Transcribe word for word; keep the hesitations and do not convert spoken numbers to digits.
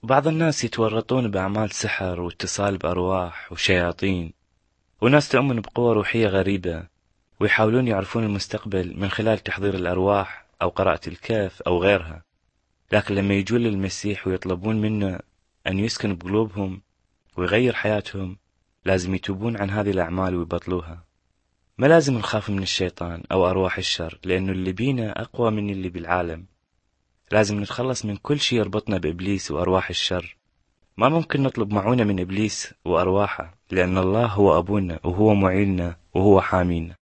بعض الناس يتورطون بأعمال سحر واتصال بأرواح وشياطين، وناس تؤمن بقوى روحية غريبة، ويحاولون يعرفون المستقبل من خلال تحضير الأرواح أو قراءة الكهف أو غيرها. لكن لما يجون للمسيح ويطلبون منه أن يسكن بقلوبهم ويغير حياتهم، لازم يتوبون عن هذه الأعمال ويبطلوها. ما لازم نخاف من الشيطان أو أرواح الشر، لأنه اللي بينا أقوى من اللي بالعالم. لازم نتخلص من كل شيء يربطنا بإبليس وأرواح الشر. ما ممكن نطلب معونة من إبليس وأرواحه، لأن الله هو أبونا وهو معيننا وهو حامينا.